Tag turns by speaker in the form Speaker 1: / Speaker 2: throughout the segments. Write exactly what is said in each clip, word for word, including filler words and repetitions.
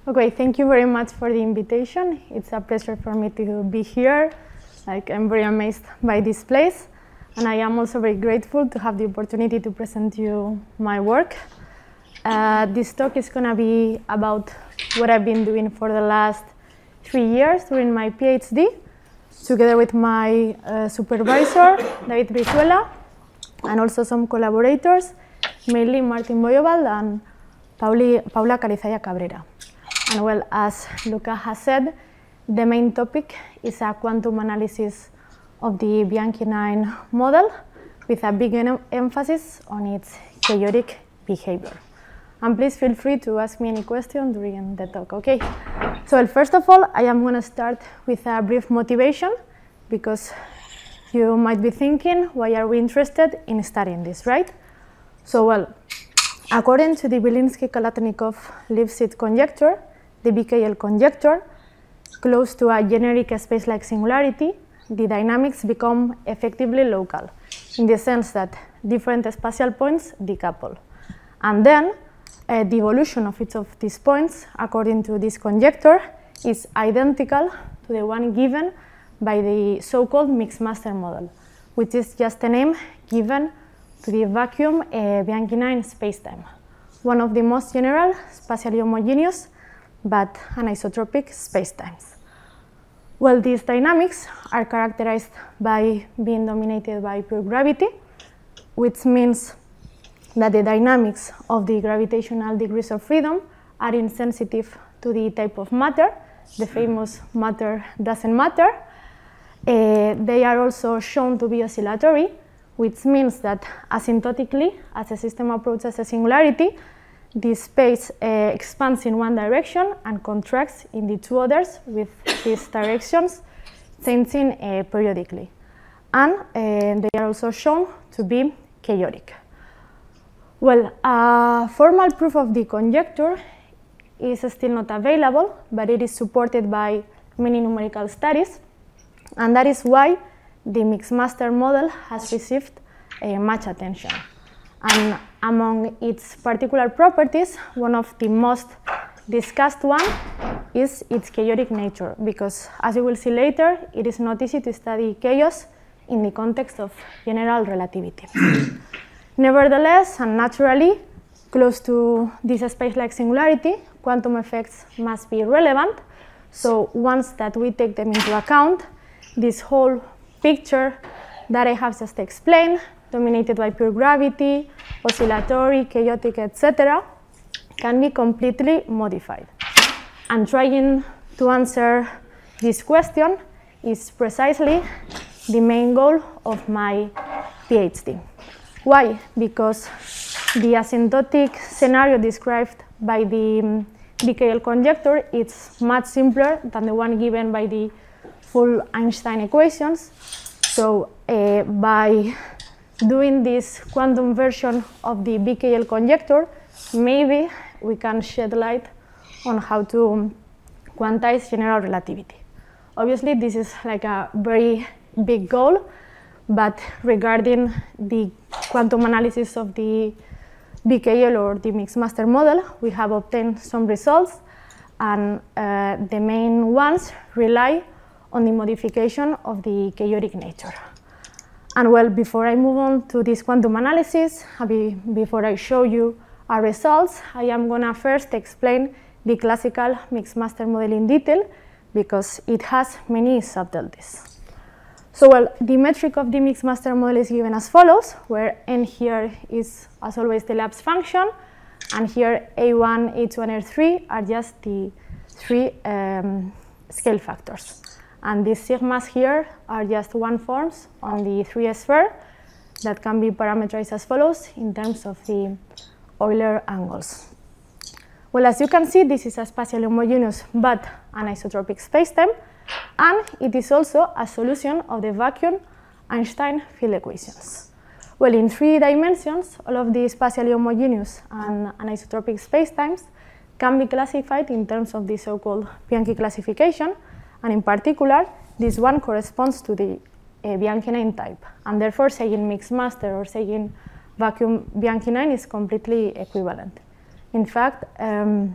Speaker 1: Okay, thank you very much for the invitation. It's a pleasure for me to be here. Like, I'm very amazed by this place. And I am also very grateful to have the opportunity to present you my work. Uh, this talk is going to be about what I've been doing for the last three years during my PhD, together with my uh, supervisor, David Brizuela, and also some collaborators, mainly Martin Boyovald and Pauli, Paula Carizaya Cabrera. And well, as Luca has said, the main topic is a quantum analysis of the Bianchi nine model with a big em emphasis on its chaotic behavior. And please feel free to ask me any question during the talk, okay? So well, first of all, I am going to start with a brief motivation, because you might be thinking, why are we interested in studying this, right? So well, according to the Belinsky-Kalatnikov-Lipschitz conjecture, the B K L conjecture, close to a generic space-like singularity, the dynamics become effectively local, in the sense that different spatial points decouple. And then, uh, the evolution of each of these points, according to this conjecture, is identical to the one given by the so-called mixed master model, which is just a name given to the vacuum uh, Bianchi nine spacetime, one of the most general, spatially homogeneous, but anisotropic spacetimes. Well, these dynamics are characterized by being dominated by pure gravity, which means that the dynamics of the gravitational degrees of freedom are insensitive to the type of matter, the famous matter doesn't matter. Uh, they are also shown to be oscillatory, which means that asymptotically, as the system approaches a singularity, the space uh, expands in one direction and contracts in the two others, with these directions changing uh, periodically. And uh, they are also shown to be chaotic. Well, a formal proof of the conjecture is still not available, but it is supported by many numerical studies. And that is why the mixed master model has received uh, much attention. And among its particular properties, one of the most discussed one is its chaotic nature, because as you will see later, it is not easy to study chaos in the context of general relativity. Nevertheless, and naturally, close to this space-like singularity, quantum effects must be relevant. So once that we take them into account, this whole picture that I have just explained, dominated by pure gravity, oscillatory, chaotic, et cetera, can be completely modified. And trying to answer this question is precisely the main goal of my PhD. Why? Because the asymptotic scenario described by the um, B K L conjecture is much simpler than the one given by the full Einstein equations. So uh, by doing this quantum version of the B K L conjecture, maybe we can shed light on how to quantize general relativity. Obviously, this is like a very big goal, but regarding the quantum analysis of the B K L or the mixed master model, we have obtained some results, and uh, the main ones rely on the modification of the chaotic nature. And well, before I move on to this quantum analysis, before I show you our results, I am going to first explain the classical mixed master model in detail, because it has many subtleties. So well, the metric of the mixed master model is given as follows, where n here is, as always, the Laps function, and here A one, A two, and A three are just the three um, scale factors. And these sigmas here are just one forms on the three sphere that can be parameterized as follows in terms of the Euler angles. Well, as you can see, this is a spatially homogeneous but anisotropic spacetime, and it is also a solution of the vacuum Einstein field equations. Well, in three dimensions, all of the spatially homogeneous and anisotropic spacetimes can be classified in terms of the so-called Bianchi classification, and in particular, this one corresponds to the uh, Bianchi nine type, and therefore saying mixed master or saying vacuum Bianchi nine is completely equivalent. In fact, um,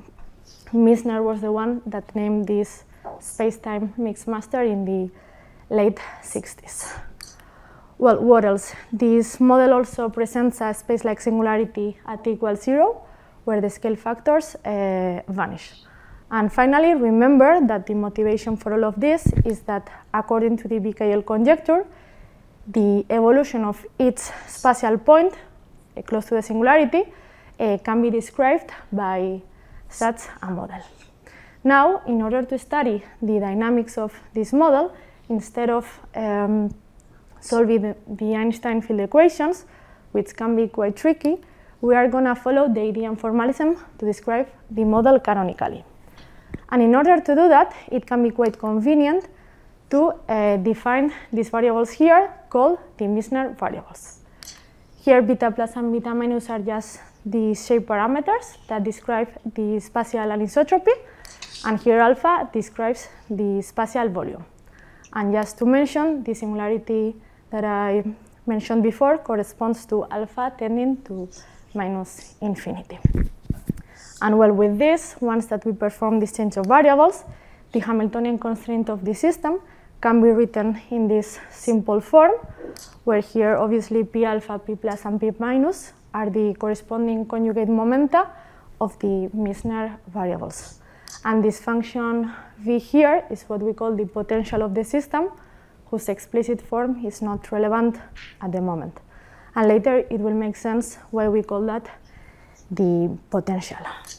Speaker 1: Misner was the one that named this space-time mixmaster in the late sixties. Well, what else? This model also presents a space-like singularity at t equals zero, where the scale factors uh, vanish. And finally, remember that the motivation for all of this is that according to the B K L conjecture, the evolution of each spatial point uh, close to the singularity uh, can be described by such a model. Now, in order to study the dynamics of this model, instead of um, solving the, the Einstein field equations, which can be quite tricky, we are going to follow the Eidean formalism to describe the model canonically. And in order to do that, it can be quite convenient to uh, define these variables here called the Misner variables. Here, beta plus and beta minus are just the shape parameters that describe the spatial anisotropy, and here alpha describes the spatial volume. And just to mention, the singularity that I mentioned before corresponds to alpha tending to minus infinity. And well, with this, once that we perform this change of variables, the Hamiltonian constraint of the system can be written in this simple form, where here obviously p alpha, p plus, and p minus are the corresponding conjugate momenta of the Misner variables. And this function v here is what we call the potential of the system, whose explicit form is not relevant at the moment. And later it will make sense why we call that the potential.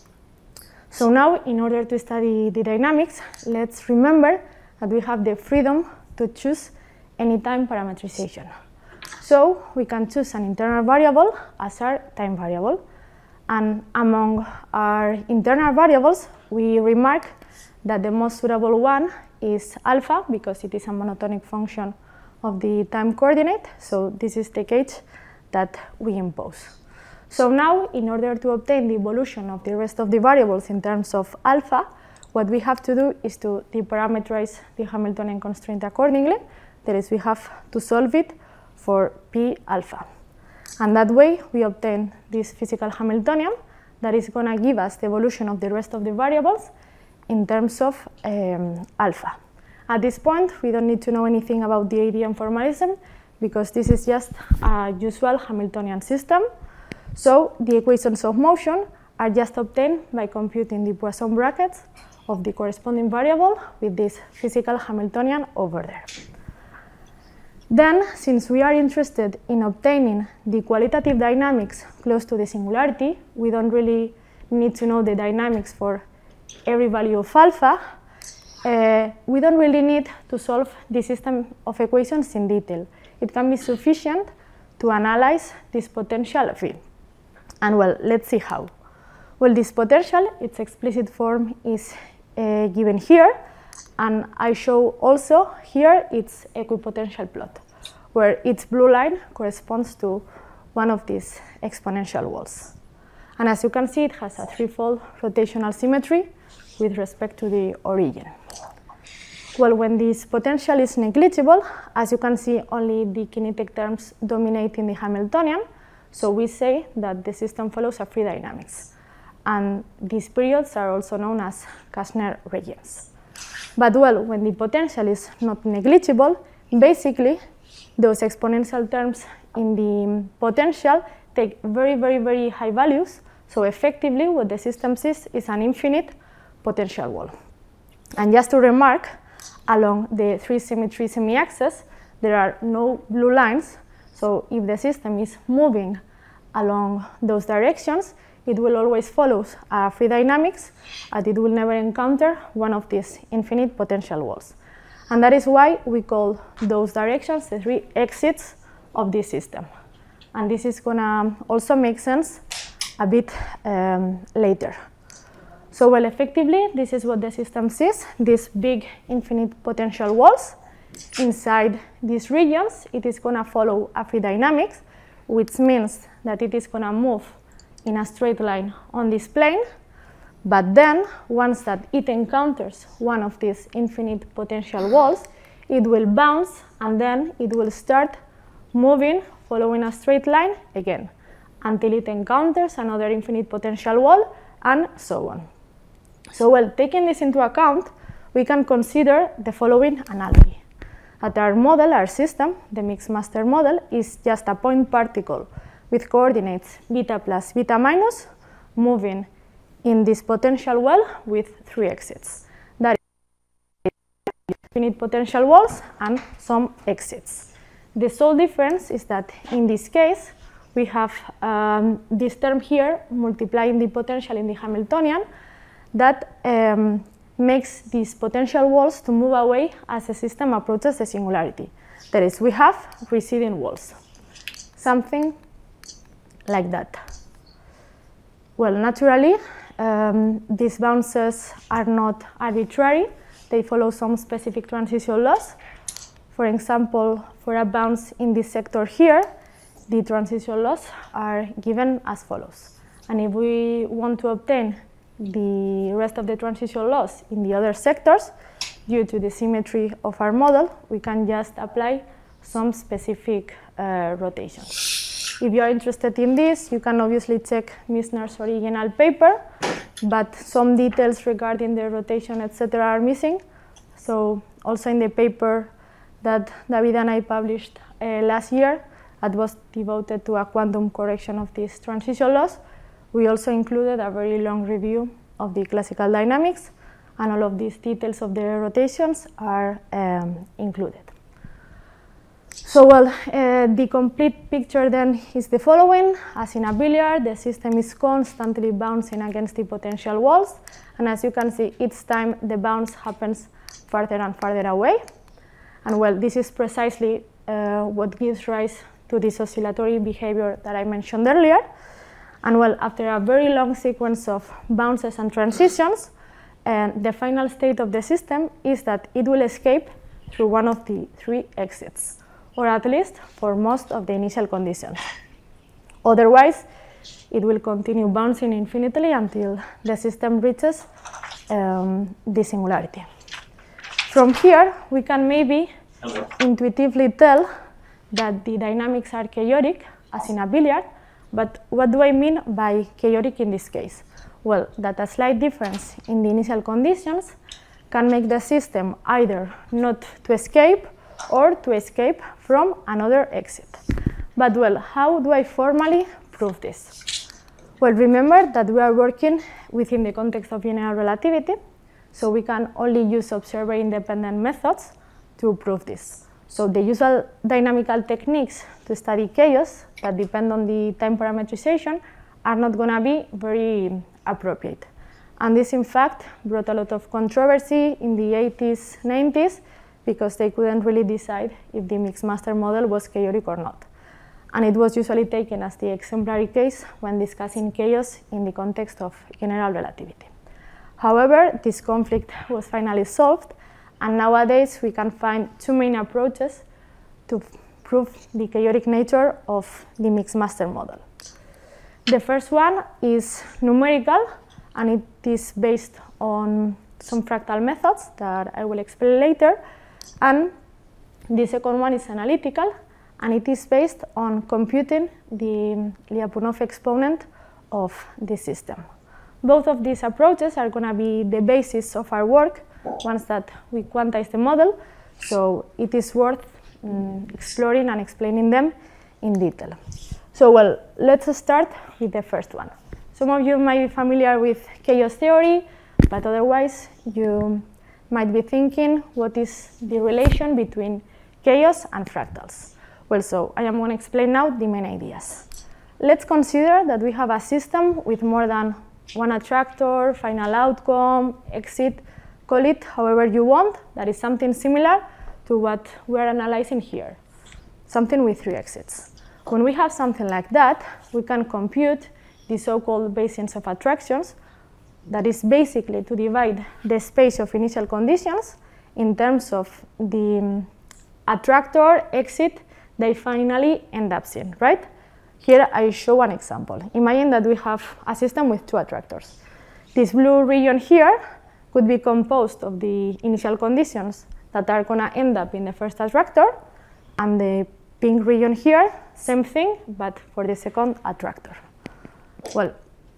Speaker 1: So now, in order to study the dynamics, let's remember that we have the freedom to choose any time parametrization. So we can choose an internal variable as our time variable. And among our internal variables, we remark that the most suitable one is alpha, because it is a monotonic function of the time coordinate. So this is the case that we impose. So now, in order to obtain the evolution of the rest of the variables in terms of alpha, what we have to do is to deparameterize the Hamiltonian constraint accordingly. That is, we have to solve it for p alpha. And that way, we obtain this physical Hamiltonian that is going to give us the evolution of the rest of the variables in terms of um, alpha. At this point, we don't need to know anything about the Eidean formalism, because this is just a usual Hamiltonian system. So the equations of motion are just obtained by computing the Poisson brackets of the corresponding variable with this physical Hamiltonian over there. Then, since we are interested in obtaining the qualitative dynamics close to the singularity, we don't really need to know the dynamics for every value of alpha. Uh, we don't really need to solve the system of equations in detail. It can be sufficient to analyze this potential field. And well, let's see how. Well, this potential, its explicit form is uh, given here, and I show also here its equipotential plot, where each blue line corresponds to one of these exponential walls. And as you can see, it has a threefold rotational symmetry with respect to the origin. Well, when this potential is negligible, as you can see, only the kinetic terms dominate in the Hamiltonian. So we say that the system follows a free dynamics. And these periods are also known as Kastner regions. But well, when the potential is not negligible, basically those exponential terms in the potential take very, very, very high values. So effectively, what the system sees is an infinite potential wall. And just to remark, along the three symmetry semi-axis, there are no blue lines. So if the system is moving along those directions, it will always follow a free dynamics, and it will never encounter one of these infinite potential walls. And that is why we call those directions the three exits of this system. And this is going to also make sense a bit um, later. So well, effectively, this is what the system sees, these big infinite potential walls. Inside these regions, it is going to follow a free dynamics, which means that it is going to move in a straight line on this plane. But then, once that it encounters one of these infinite potential walls, it will bounce, and then it will start moving, following a straight line again, until it encounters another infinite potential wall, and so on. So, well, taking this into account, we can consider the following analogy. That our model, our system, the mixed master model, is just a point particle with coordinates beta plus beta minus moving in this potential well with three exits. That is infinite potential walls and some exits. The sole difference is that in this case, we have um, this term here multiplying the potential in the Hamiltonian that um, makes these potential walls to move away as the system approaches the singularity. That is, we have receding walls, something like that. Well, naturally, um, these bounces are not arbitrary. They follow some specific transition laws. For example, for a bounce in this sector here, the transition laws are given as follows. And if we want to obtain the rest of the transition laws in the other sectors, due to the symmetry of our model, we can just apply some specific uh, rotation. If you are interested in this, you can obviously check Misner's original paper, but some details regarding the rotation, et cetera, are missing. So also in the paper that David and I published uh, last year, that was devoted to a quantum correction of these transition laws, we also included a very long review of the classical dynamics, and all of these details of the rotations are um, included. So, well, uh, the complete picture then is the following. As in a billiard, the system is constantly bouncing against the potential walls, and as you can see, each time the bounce happens farther and farther away. And well, this is precisely uh, what gives rise to this oscillatory behavior that I mentioned earlier. And well, after a very long sequence of bounces and transitions, and the final state of the system is that it will escape through one of the three exits, or at least for most of the initial conditions. Otherwise, it will continue bouncing infinitely until the system reaches um, the singularity. From here, we can maybe Hello. intuitively tell that the dynamics are chaotic, as in a billiard, but what do I mean by chaotic in this case? Well, that a slight difference in the initial conditions can make the system either not to escape or to escape from another exit. But well, how do I formally prove this? Well, remember that we are working within the context of general relativity, so we can only use observer-independent methods to prove this. So the usual dynamical techniques to study chaos that depend on the time parametrization are not going to be very appropriate. And this, in fact, brought a lot of controversy in the eighties, nineties, because they couldn't really decide if the mixed master model was chaotic or not. And it was usually taken as the exemplary case when discussing chaos in the context of general relativity. However, this conflict was finally solved, and nowadays we can find two main approaches to prove the chaotic nature of the mixed master model. The first one is numerical, and it is based on some fractal methods that I will explain later. And the second one is analytical, and it is based on computing the Lyapunov exponent of the system. Both of these approaches are going to be the basis of our work once that we quantize the model, so it is worth um, exploring and explaining them in detail. So, well, let's start with the first one. Some of you might be familiar with chaos theory, but otherwise you might be thinking, what is the relation between chaos and fractals? Well, so I am going to explain now the main ideas. Let's consider that we have a system with more than one attractor, final outcome, exit, call it however you want. That is something similar to what we're analyzing here, something with three exits. When we have something like that, we can compute the so-called Bayesians of attractions. That is basically to divide the space of initial conditions in terms of the attractor, exit, they finally end up seeing, right? Here I show one example. Imagine that we have a system with two attractors. This blue region here could be composed of the initial conditions that are going to end up in the first attractor, and the pink region here, same thing, but for the second attractor. Well,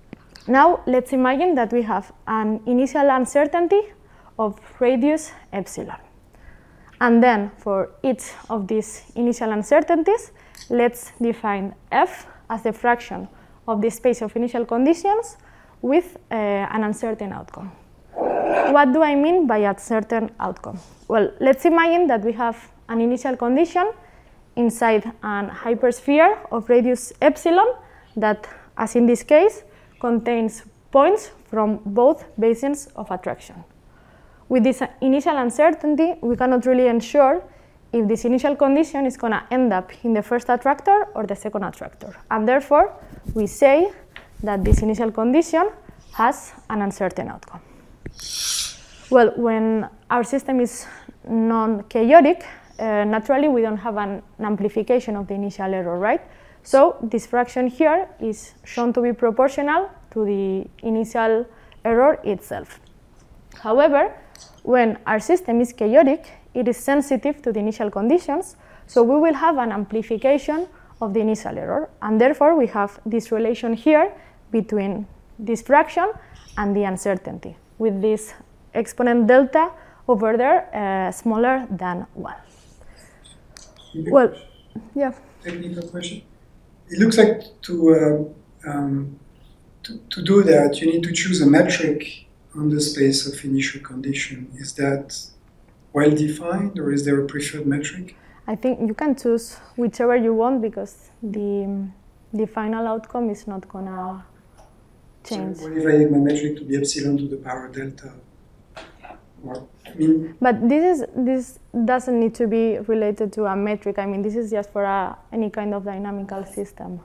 Speaker 1: Now let's imagine that we have an initial uncertainty of radius epsilon. And then for each of these initial uncertainties, let's define f as the fraction of the space of initial conditions with uh, an uncertain outcome. What do I mean by a certain outcome? Well, let's imagine that we have an initial condition inside an hypersphere of radius epsilon that, as in this case, contains points from both basins of attraction. With this initial uncertainty, we cannot really ensure if this initial condition is going to end up in the first attractor or the second attractor. And therefore, we say that this initial condition has an uncertain outcome. Well, when our system is non-chaotic, uh, naturally we don't have an, an amplification of the initial error, right? So this fraction here is shown to be proportional to the initial error itself. However, when our system is chaotic, it is sensitive to the initial conditions, so we will have an amplification of the initial error, and therefore we have this relation here between this fraction and the uncertainty, with this exponent delta over there uh, smaller than one. Well, yeah.
Speaker 2: Technical question. It looks like to, uh, um, to, to do that, you need to choose a metric on the space of initial condition. Is that well defined, or is there a preferred metric?
Speaker 1: I think you can choose whichever you want, because the, the final outcome is not going to change.
Speaker 2: So what if I take my metric to be epsilon to the power delta? Or, I mean,
Speaker 1: but this is this doesn't need to be related to a metric. I mean, this is just for a, any kind of dynamical system.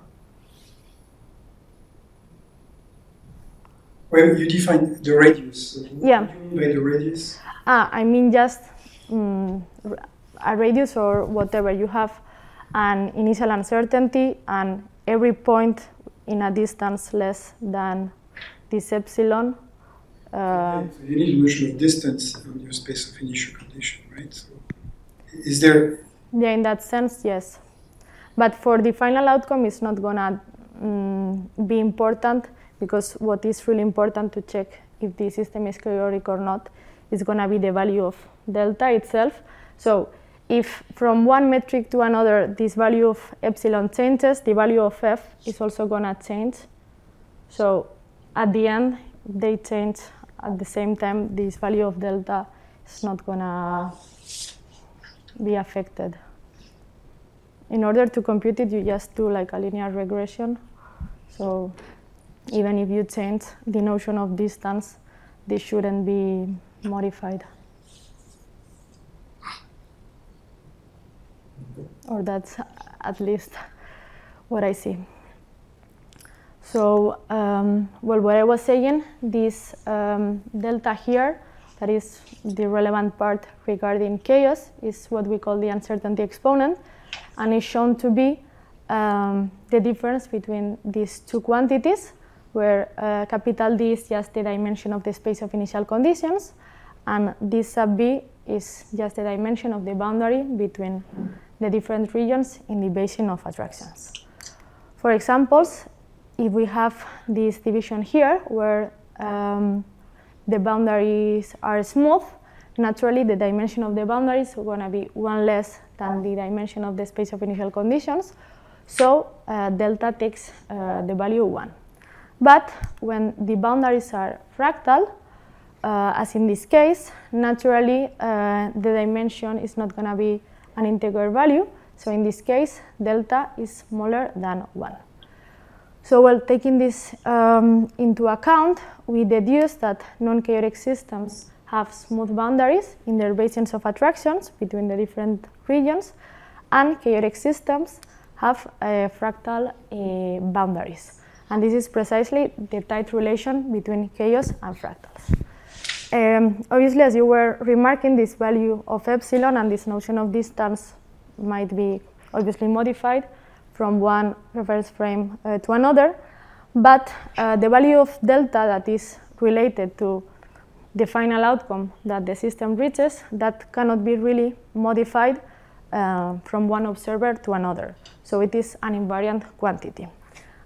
Speaker 2: Well, you define the radius. So
Speaker 1: Yeah.
Speaker 2: What do you mean by the radius?
Speaker 1: Ah, I mean just um, a radius or whatever. You have an initial uncertainty, and every point in a distance less than this epsilon. Uh,
Speaker 2: okay, so you need a notion of distance on your space of initial condition, right? So is there?
Speaker 1: Yeah, in that sense, yes. But for the final outcome, it's not gonna um, be important, because what is really important to check if the system is chaotic or not is gonna be the value of delta itself. So if from one metric to another this value of epsilon changes, the value of f is also gonna change. So at the end, they change at the same time, this value of delta is not gonna be affected. In order to compute it, you just do like a linear regression. So even if you change the notion of distance, this shouldn't be modified. Or that's at least what I see. So, um, well, what I was saying, this um, delta here, that is the relevant part regarding chaos, is what we call the uncertainty exponent, and is shown to be um, the difference between these two quantities, where uh, capital D is just the dimension of the space of initial conditions, and this sub B is just the dimension of the boundary between the different regions in the basin of attractions. For examples, if we have this division here, where um, the boundaries are smooth, naturally the dimension of the boundaries is going to be one less than the dimension of the space of initial conditions, so uh, delta takes uh, the value one. But when the boundaries are fractal, uh, as in this case, naturally uh, the dimension is not going to be an integer value, so in this case delta is smaller than one. So, well, taking this um, into account, we deduce that non-chaotic systems have smooth boundaries in their basins of attractions between the different regions, and chaotic systems have uh, fractal uh, boundaries. And this is precisely the tight relation between chaos and fractals. Um, obviously, as you were remarking, this value of epsilon and this notion of distance might be obviously modified from one reference frame uh, to another, but uh, the value of delta that is related to the final outcome that the system reaches, that cannot be really modified uh, from one observer to another. So it is an invariant quantity.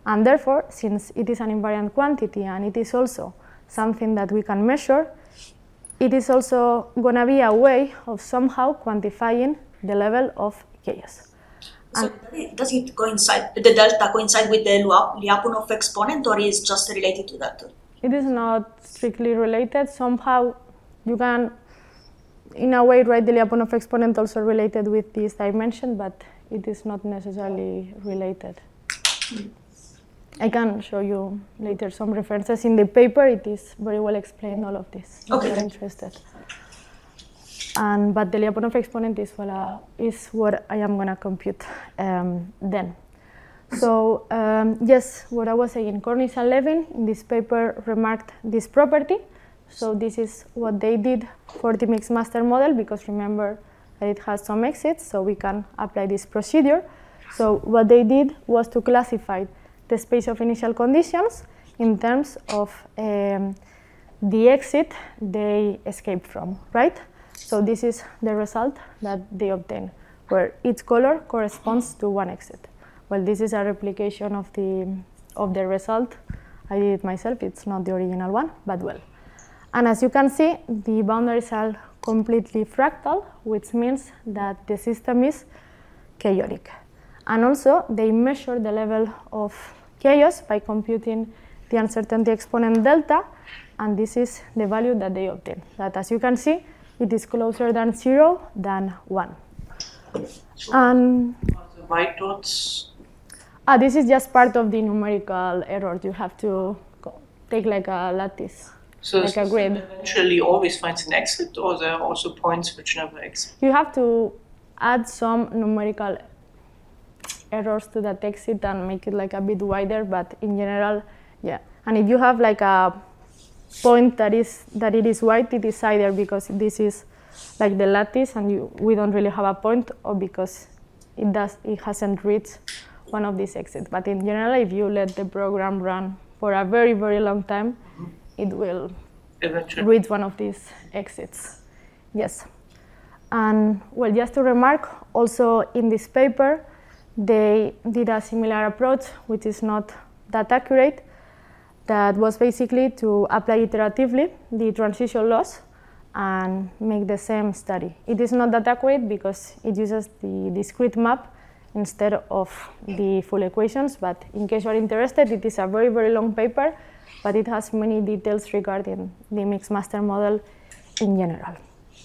Speaker 1: And therefore, since it is an invariant quantity and it is also something that we can measure, it is also going to be a way of somehow quantifying the level of chaos.
Speaker 3: So does it coincide, the delta coincide with the Lyapunov exponent, or is just related to that?
Speaker 1: It is not strictly related. Somehow you can, in a way, write the Lyapunov exponent also related with this dimension, but it is not necessarily related. Mm. I can show you later some references in the paper. It is very well explained, all of this,
Speaker 3: okay.
Speaker 1: If you're interested. And, but the Lyapunov exponent is what, uh, is what I am going to compute um, then. So um, yes, what I was saying, Cornish and Levin in this paper remarked this property. So this is what they did for the mixed master model, because remember that it has some exits, so we can apply this procedure. So what they did was to classify the space of initial conditions in terms of um, the exit they escaped from, right? So this is the result that they obtain, where each color corresponds to one exit. Well, this is a replication of the, of the result. I did it myself. It's not the original one, but well. And as you can see, the boundaries are completely fractal, which means that the system is chaotic. And also, they measure the level of chaos by computing the uncertainty exponent delta, and this is the value that they obtain. That, as you can see, it is closer than zero than one.
Speaker 4: So
Speaker 1: and
Speaker 4: the white dots?
Speaker 1: Ah, this is just part of the numerical error. You have to go, take like a lattice,
Speaker 4: so
Speaker 1: like a grid.
Speaker 4: Eventually always finds an exit, or there are also points which never exit?
Speaker 1: You have to add some numerical errors to that exit and make it like a bit wider, but in general, yeah. And if you have like a point that is that it is white, it is either because this is like the lattice and you, we don't really have a point, or because it does it hasn't reached one of these exits. But in general, if you let the program run for a very very long time, mm-hmm. it will
Speaker 4: eventually
Speaker 1: reach one of these exits. Yes. And well, just to remark, also in this paper, they did a similar approach, which is not that accurate. That was basically to apply iteratively the transition laws and make the same study. It is not that accurate because it uses the discrete map instead of the full equations, but in case you are interested, it is a very, very long paper, but it has many details regarding the mixed master model in general.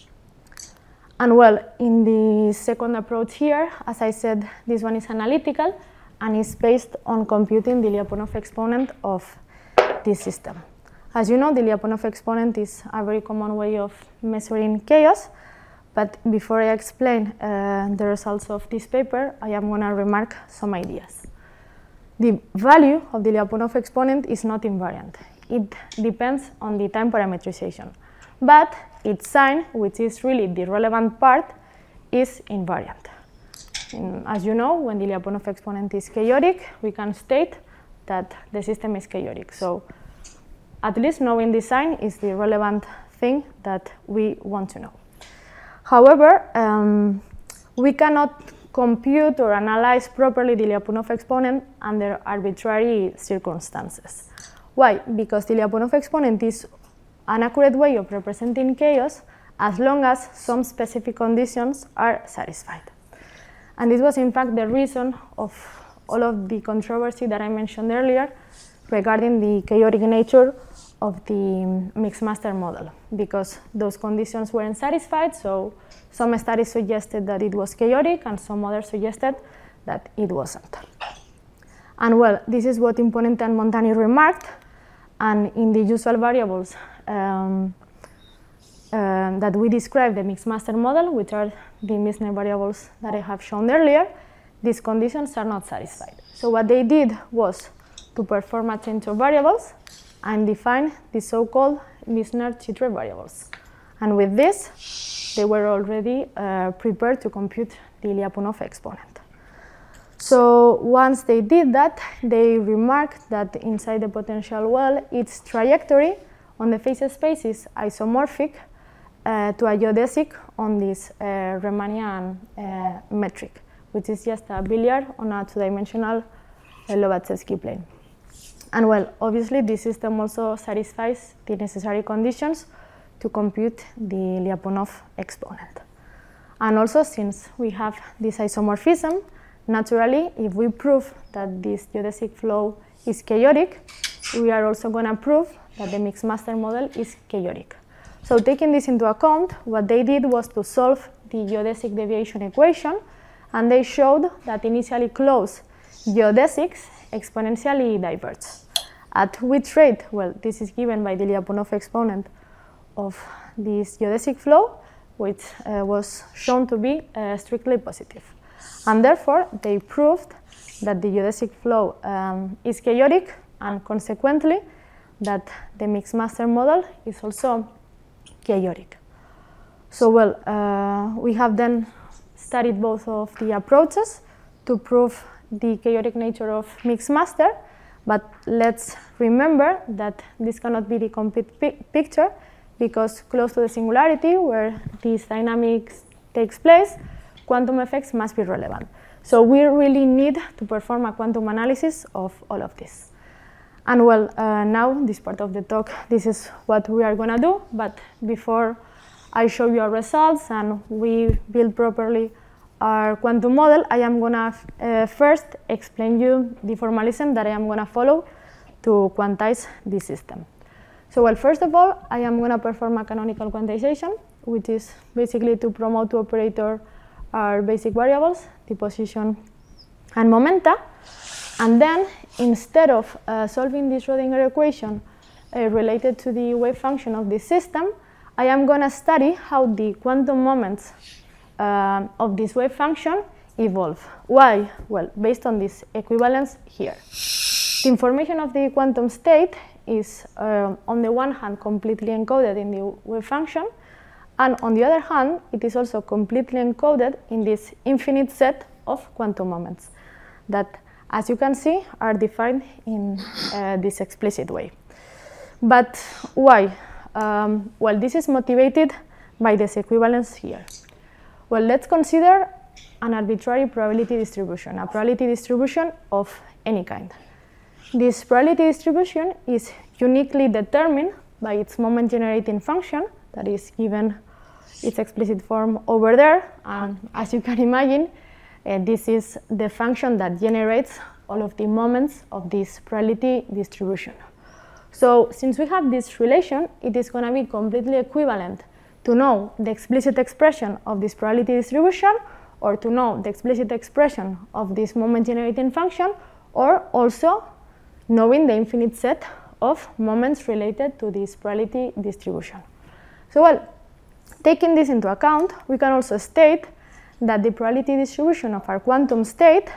Speaker 1: And well, in the second approach here, as I said, this one is analytical and is based on computing the Lyapunov exponent of this system. As you know, the Lyapunov exponent is a very common way of measuring chaos, but before I explain uh, the results of this paper, I am going to remark some ideas. The value of the Lyapunov exponent is not invariant. It depends on the time parametrization, but its sign, which is really the relevant part, is invariant. And as you know, when the Lyapunov exponent is chaotic, we can state that the system is chaotic. So at least knowing the sign is the relevant thing that we want to know. However, um, we cannot compute or analyze properly the Lyapunov exponent under arbitrary circumstances. Why? Because the Lyapunov exponent is an accurate way of representing chaos as long as some specific conditions are satisfied. And this was in fact the reason of all of the controversy that I mentioned earlier regarding the chaotic nature of the mixed master model, because those conditions weren't satisfied, so some studies suggested that it was chaotic and some others suggested that it wasn't. And well, this is what Imponente and Montani remarked, and in the usual variables um, uh, that we describe the mixed master model, which are the Misner variables that I have shown earlier, these conditions are not satisfied. So what they did was to perform a change of variables and define the so-called Misner-Chitrev variables. And with this, they were already uh, prepared to compute the Lyapunov exponent. So once they did that, they remarked that inside the potential well, its trajectory on the phase space is isomorphic uh, to a geodesic on this uh, Riemannian uh, metric, which is just a billiard on a two-dimensional a Lobachevsky plane. And well, obviously this system also satisfies the necessary conditions to compute the Lyapunov exponent. And also, since we have this isomorphism, naturally, if we prove that this geodesic flow is chaotic, we are also going to prove that the mixed master model is chaotic. So taking this into account, what they did was to solve the geodesic deviation equation, and they showed that initially closed geodesics exponentially diverge. At which rate? Well, this is given by the Lyapunov exponent of this geodesic flow, which uh, was shown to be uh, strictly positive. And therefore, they proved that the geodesic flow um, is chaotic, and consequently, that the mixed master model is also chaotic. So, well, uh, we have then studied both of the approaches to prove the chaotic nature of mixed master, but let's remember that this cannot be the complete pi picture, because close to the singularity where this dynamics takes place, quantum effects must be relevant. So we really need to perform a quantum analysis of all of this. And well, uh, now this part of the talk, this is what we are going to do, but before I show you our results and we build properly our quantum model, I am going to uh, first explain you the formalism that I am going to follow to quantize this system. So, well, first of all, I am going to perform a canonical quantization, which is basically to promote to operator our basic variables, the position and momenta. And then, instead of uh, solving this Schrödinger equation uh, related to the wave function of this system, I am going to study how the quantum moments uh, of this wave function evolve. Why? Well, based on this equivalence here. The information of the quantum state is, uh, on the one hand, completely encoded in the wave function, and on the other hand, it is also completely encoded in this infinite set of quantum moments that, as you can see, are defined in uh, this explicit way. But why? Um, well, this is motivated by this equivalence here. Well, let's consider an arbitrary probability distribution, a probability distribution of any kind. This probability distribution is uniquely determined by its moment generating function that is given its explicit form over there. And as you can imagine, uh, this is the function that generates all of the moments of this probability distribution. So since we have this relation, it is going to be completely equivalent to know the explicit expression of this probability distribution, or to know the explicit expression of this moment generating function, or also knowing the infinite set of moments related to this probability distribution. So, well, taking this into account, we can also state that the probability distribution of our quantum state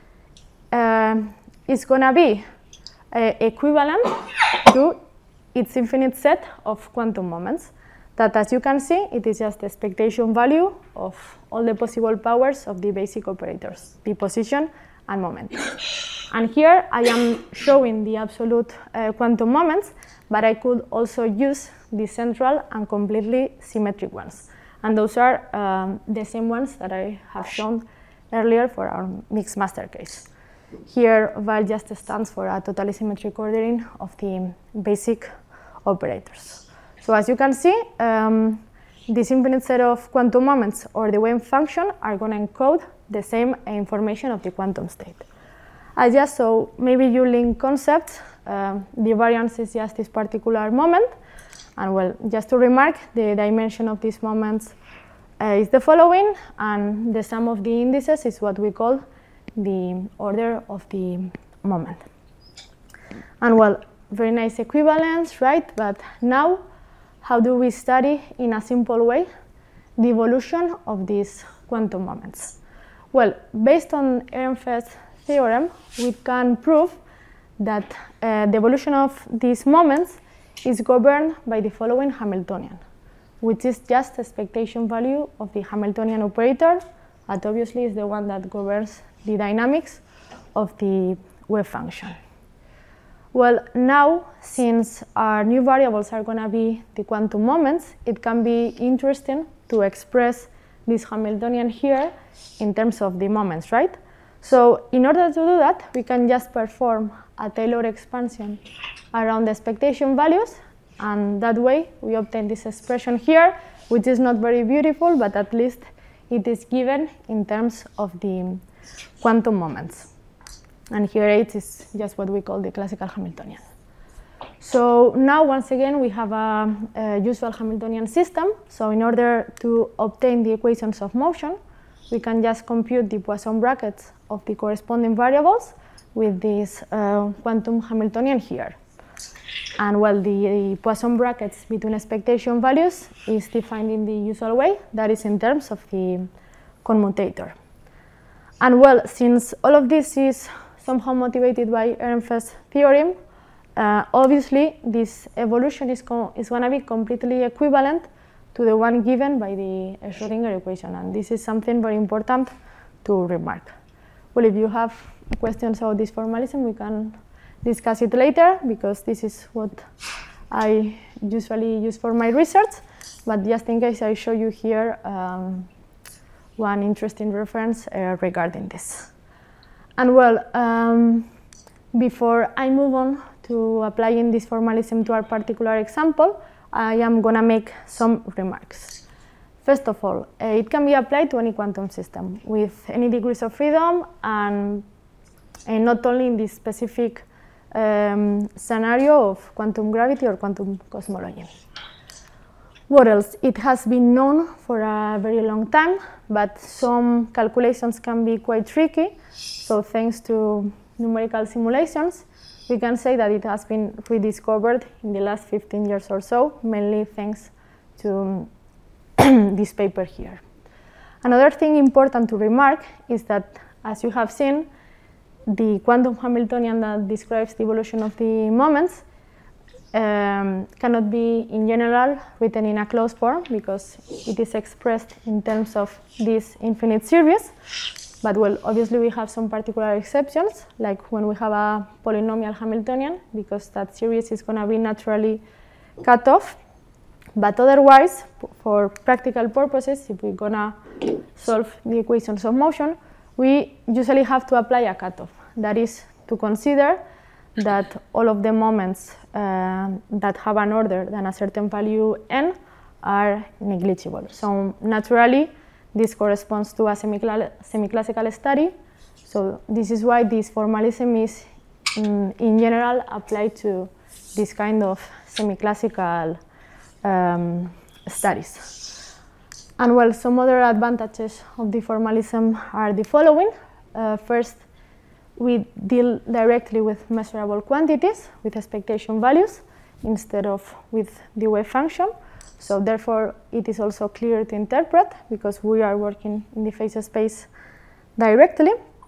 Speaker 1: uh, is going to be uh, equivalent to its infinite set of quantum moments. That, as you can see, it is just the expectation value of all the possible powers of the basic operators, the position and moment. And here I am showing the absolute uh, quantum moments, but I could also use the central and completely symmetric ones. And those are um, the same ones that I have shown earlier for our mixed master case. Here, val just stands for a totally symmetric ordering of the basic operators. So as you can see, um, this infinite set of quantum moments or the wave function are going to encode the same information of the quantum state. I just so maybe you link concepts. Um, the variance is just this particular moment, and well, just to remark, the dimension of these moments uh, is the following, and the sum of the indices is what we call the order of the moment. And well, very nice equivalence, right? But now, how do we study in a simple way the evolution of these quantum moments? Well, based on Ehrenfest's theorem, we can prove that uh, the evolution of these moments is governed by the following Hamiltonian, which is just the expectation value of the Hamiltonian operator, that obviously is the one that governs the dynamics of the wave function. Well, now, since our new variables are going to be the quantum moments, it can be interesting to express this Hamiltonian here in terms of the moments, right? So in order to do that, we can just perform a Taylor expansion around the expectation values, and that way we obtain this expression here, which is not very beautiful, but at least it is given in terms of the quantum moments. And here H is just what we call the classical Hamiltonian. So now, once again, we have a, a usual Hamiltonian system. So in order to obtain the equations of motion, we can just compute the Poisson brackets of the corresponding variables with this uh, quantum Hamiltonian here. And well, the, the Poisson brackets between expectation values is defined in the usual way, that is in terms of the commutator. And well, since all of this is somehow motivated by Ehrenfest's theorem, uh, obviously this evolution is, is going to be completely equivalent to the one given by the Schrödinger equation, and this is something very important to remark. Well, if you have questions about this formalism, we can discuss it later, because this is what I usually use for my research, but just in case, I show you here um, one interesting reference uh, regarding this. And well, um, before I move on to applying this formalism to our particular example, I am going to make some remarks. First of all, uh, it can be applied to any quantum system with any degrees of freedom, and, and not only in this specific um, scenario of quantum gravity or quantum cosmology. What else? It has been known for a very long time, but some calculations can be quite tricky. So thanks to numerical simulations, we can say that it has been rediscovered in the last fifteen years or so, mainly thanks to this paper here. Another thing important to remark is that, as you have seen, the quantum Hamiltonian that describes the evolution of the moments um, cannot be, in general, written in a closed form, because it is expressed in terms of this infinite series. But well, obviously we have some particular exceptions, like when we have a polynomial Hamiltonian, because that series is going to be naturally cut off. But otherwise, for practical purposes, if we're going to solve the equations of motion, we usually have to apply a cutoff. That is to consider that all of the moments uh, that have an order than a certain value n are negligible. So naturally, this corresponds to a semi-cla semi-classical study. So this is why this formalism is, in, in general, applied to this kind of semi-classical um, studies. And well, some other advantages of the formalism are the following. Uh, first, we deal directly with measurable quantities, with expectation values, instead of with the wave function. So therefore, it is also clear to interpret, because we are working in the phase space directly.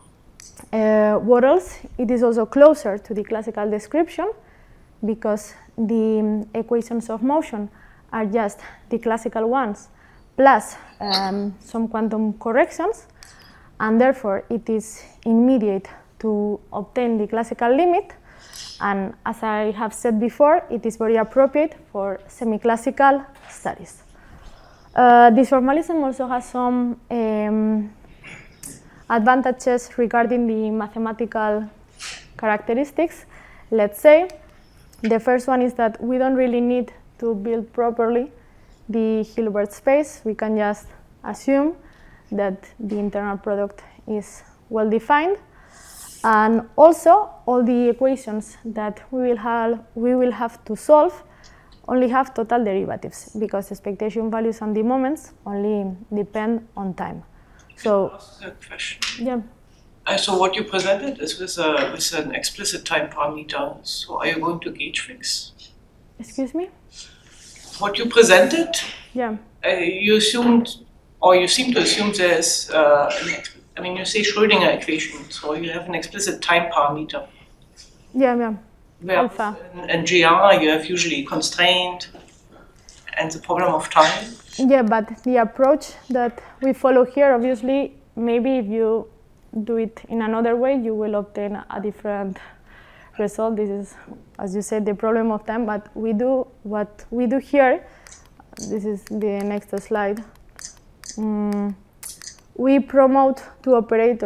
Speaker 1: Uh, what else? It is also closer to the classical description, because the um, equations of motion are just the classical ones, plus um, some quantum corrections, and therefore it is immediate to obtain the classical limit. And as I have said before, it is very appropriate for semi-classical studies. Uh, this formalism also has some um, advantages regarding the mathematical characteristics. Let's say the first one is that we don't really need to build properly the Hilbert space. We can just assume that the internal product is well defined. And also, all the equations that we will have, we will have to solve only have total derivatives, because expectation values and the moments only depend on time. So,
Speaker 4: ask a question.
Speaker 1: Yeah.
Speaker 4: Uh, so what you presented is with, a, with an explicit time parameter. So are you going to gauge fix?
Speaker 1: Excuse me?
Speaker 4: What you presented,
Speaker 1: Yeah.
Speaker 4: uh, you assumed, or you seem to assume there's uh, an I mean, you say Schrödinger equation, so you have an explicit time parameter.
Speaker 1: Yeah, yeah.
Speaker 4: Where
Speaker 1: Alpha.
Speaker 4: In, in G R, you have usually constraint and the problem of time.
Speaker 1: Yeah, but the approach that we follow here, obviously, maybe if you do it in another way, you will obtain a different result. This is, as you said, the problem of time, but we do what we do here. This is the next slide. Mm. We promote two operator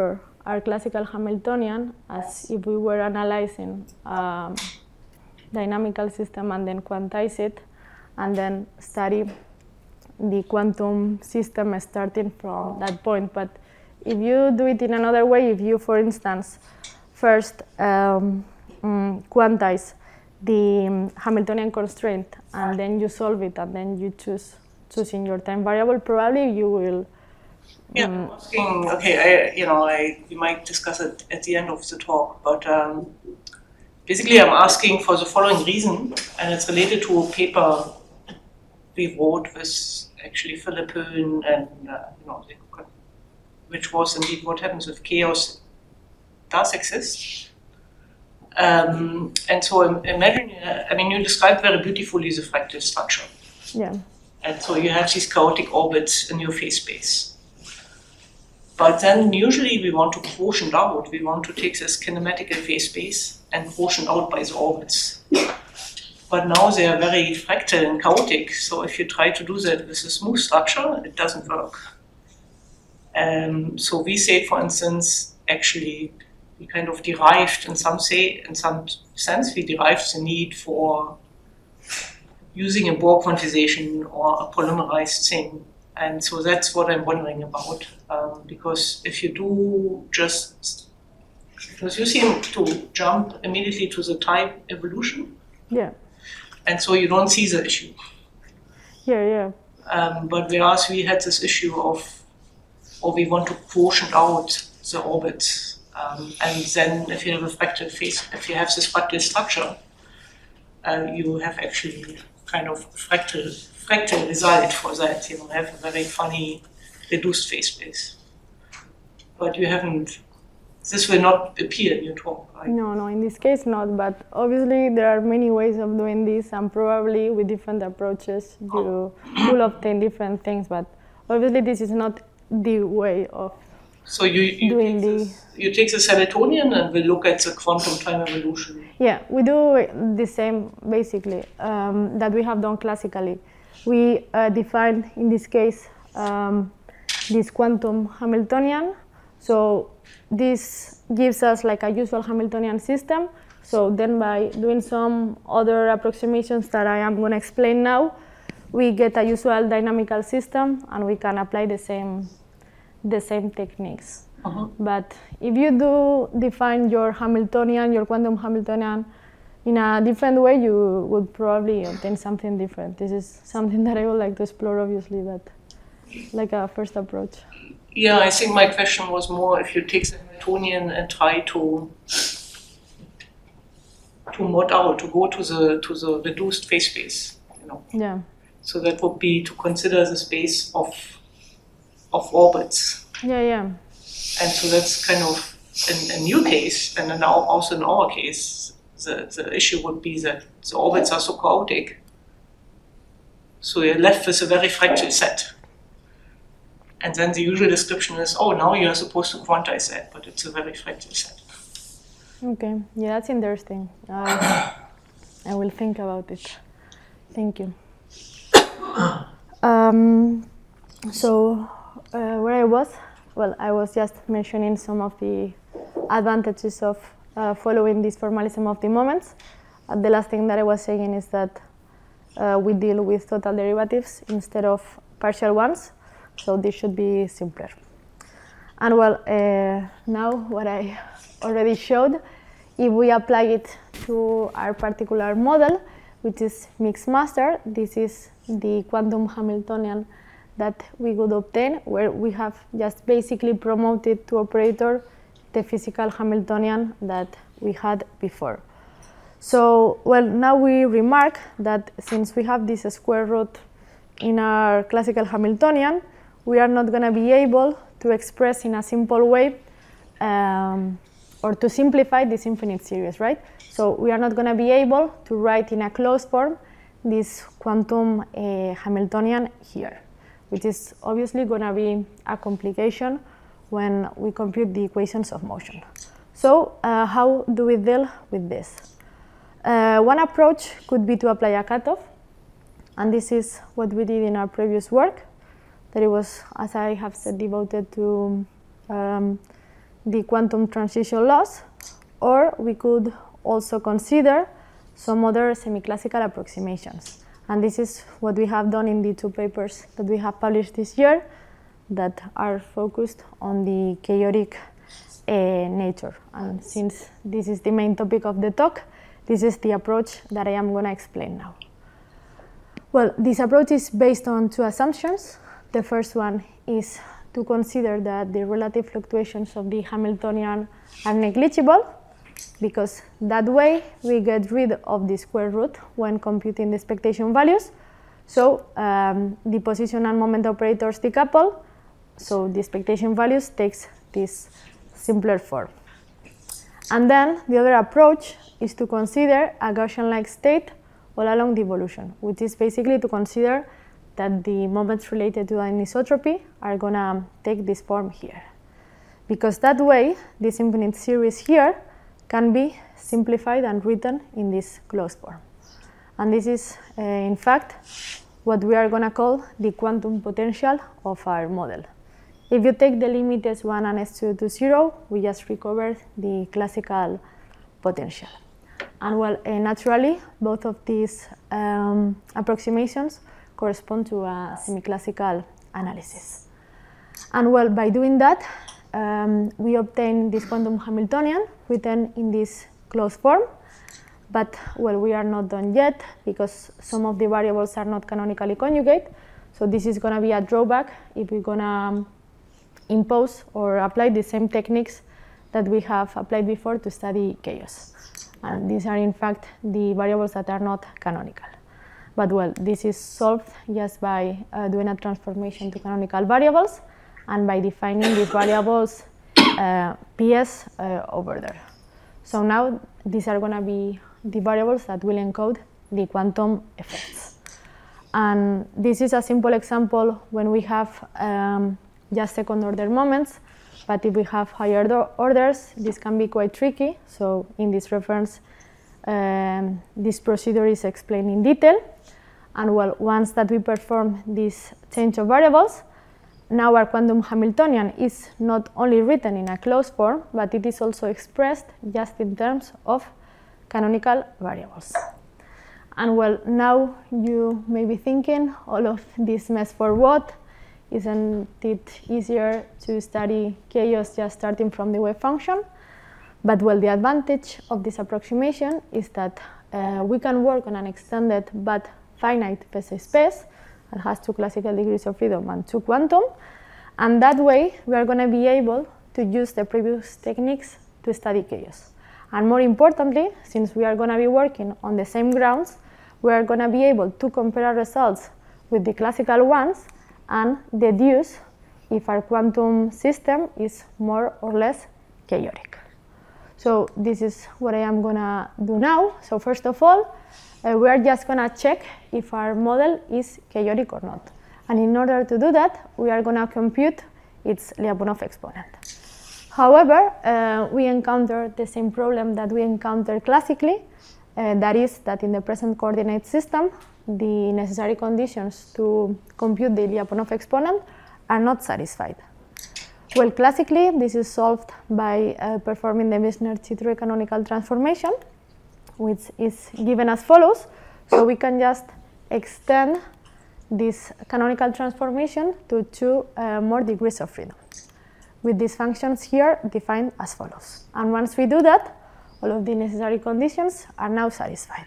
Speaker 1: our classical Hamiltonian as if we were analyzing um, dynamical system and then quantize it, and then study the quantum system starting from that point. But if you do it in another way, if you, for instance, first um, um, quantize the um, Hamiltonian constraint and then you solve it and then you choose choosing your time variable, probably you will.
Speaker 4: Yeah,
Speaker 1: um,
Speaker 4: I'm asking, okay, I, you know, I, we might discuss it at the end of the talk, but um, basically I'm asking for the following reason, and it's related to a paper we wrote with actually Philip Höhn and, uh, you know, which was indeed what happens if chaos does exist. Um, and so imagine, uh, I mean, you described very beautifully the fractal structure.
Speaker 1: Yeah.
Speaker 4: And so you have these chaotic orbits in your phase space. But then usually we want to quotient out, we want to take this kinematical phase space and quotient out by the orbits. But now they are very fractal and chaotic, so if you try to do that with a smooth structure, it doesn't work. Um, so we say, for instance, actually, we kind of derived, in some say, in some sense, we derived the need for using a Borg quantization or a polymerized thing. And so that's what I'm wondering about, um, because if you do just, because you seem to jump immediately to the time evolution.
Speaker 1: Yeah.
Speaker 4: And so you don't see the issue.
Speaker 1: Yeah, yeah.
Speaker 4: Um, but whereas we had this issue of, or we want to quotient out the orbits. Um, and then if you have a fractal phase, if you have this fractal structure, uh, you have actually kind of fractal, fractal result for that. You know, have a very funny reduced phase space. But you haven't, this will not appear in your talk, right?
Speaker 1: No, no, in this case not, but obviously there are many ways of doing this, and probably with different approaches you will obtain different things, but obviously this is not the way of
Speaker 4: so you, you
Speaker 1: doing
Speaker 4: take
Speaker 1: the...
Speaker 4: This, you take the Hamiltonian and we look at the quantum time evolution.
Speaker 1: Yeah, we do the same, basically, um, that we have done classically. We uh, define, in this case, um, this quantum Hamiltonian. So this gives us like a usual Hamiltonian system. So then by doing some other approximations that I am going to explain now, we get a usual dynamical system and we can apply the same, the same techniques.
Speaker 4: Uh-huh.
Speaker 1: But if you do define your Hamiltonian, your quantum Hamiltonian, in a different way, you would probably obtain something different. This is something that I would like to explore, obviously, but like a first approach.
Speaker 4: Yeah, I think my question was more if you take the Hamiltonian and try to to mod out, to go to the to the reduced phase space, you know.
Speaker 1: Yeah.
Speaker 4: So that would be to consider the space of of orbits.
Speaker 1: Yeah, yeah.
Speaker 4: And so that's kind of in a new case, and then also in our case, the, the issue would be that the orbits are so chaotic. So you're left with a very fractal set. And then the usual description is, oh, now you're supposed to quantize that, but it's a very fractal set.
Speaker 1: Okay, yeah, that's interesting. Uh, I will think about it. Thank you. Um, so, uh, where I was, well, I was just mentioning some of the advantages of uh, following this formalism of the moments. Uh, the last thing that I was saying is that uh, we deal with total derivatives instead of partial ones. So this should be simpler. And well, uh, now what I already showed, if we apply it to our particular model, which is mixed master, this is the quantum Hamiltonian that we would obtain, where we have just basically promoted to operator the physical Hamiltonian that we had before. So, well, now we remark that since we have this square root in our classical Hamiltonian, we are not going to be able to express in a simple way um, or to simplify this infinite series, right? So we are not going to be able to write in a closed form this quantum uh, Hamiltonian here, which is obviously going to be a complication when we compute the equations of motion. So uh, how do we deal with this? Uh, one approach could be to apply a cutoff, and this is what we did in our previous work. That it was, as I have said, devoted to um, the quantum transition laws, or we could also consider some other semi-classical approximations. And this is what we have done in the two papers that we have published this year that are focused on the chaotic uh, nature. And since this is the main topic of the talk, this is the approach that I am going to explain now. Well, this approach is based on two assumptions. The first one is to consider that the relative fluctuations of the Hamiltonian are negligible, because that way we get rid of the square root when computing the expectation values. So um, the position and moment operators decouple, so the expectation values takes this simpler form. And then the other approach is to consider a Gaussian-like state all along the evolution, which is basically to consider that the moments related to anisotropy are going to take this form here. Because that way, this infinite series here can be simplified and written in this closed form. And this is, uh, in fact, what we are going to call the quantum potential of our model. If you take the limit S one and S two to zero, we just recovered the classical potential. And well, uh, naturally, both of these um, approximations correspond to a semi-classical analysis. And well, by doing that, um, we obtain this quantum Hamiltonian written in this closed form. But well, we are not done yet because some of the variables are not canonically conjugate. So this is going to be a drawback if we're going to um, impose or apply the same techniques that we have applied before to study chaos. And these are, in fact, the variables that are not canonical. But well, this is solved just by uh, doing a transformation to canonical variables and by defining these variables uh, P S uh, over there. So now these are going to be the variables that will encode the quantum effects. And this is a simple example when we have um, just second order moments. But if we have higher orders, this can be quite tricky. So in this reference, um, this procedure is explained in detail. And well, once that we perform this change of variables, now our quantum Hamiltonian is not only written in a closed form, but it is also expressed just in terms of canonical variables. And well, now you may be thinking, all of this mess for what? Isn't it easier to study chaos just starting from the wave function? But well, the advantage of this approximation is that uh, we can work on an extended but finite phase space that has two classical degrees of freedom and two quantum. And that way, we are going to be able to use the previous techniques to study chaos. And more importantly, since we are going to be working on the same grounds, we are going to be able to compare our results with the classical ones and deduce if our quantum system is more or less chaotic. So this is what I am going to do now. So first of all, uh, we are just going to check if our model is chaotic or not. And in order to do that, we are going to compute its Lyapunov exponent. However, uh, we encounter the same problem that we encounter classically. Uh, that is that in the present coordinate system, the necessary conditions to compute the Lyapunov exponent are not satisfied. Well, classically, this is solved by uh, performing the Wissner-Chittre canonical transformation, which is given as follows. So we can just extend this canonical transformation to two uh, more degrees of freedom, with these functions here defined as follows. And once we do that, all of the necessary conditions are now satisfied.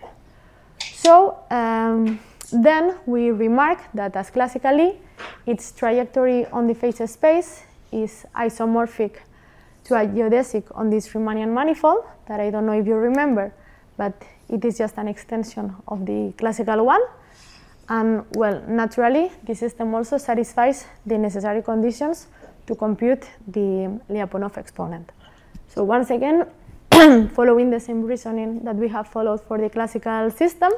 Speaker 1: So um, then we remark that as classically, its trajectory on the phase space is isomorphic to a geodesic on this Riemannian manifold that I don't know if you remember, but it is just an extension of the classical one. And well, naturally, the system also satisfies the necessary conditions to compute the Lyapunov exponent. So once again, following the same reasoning that we have followed for the classical system,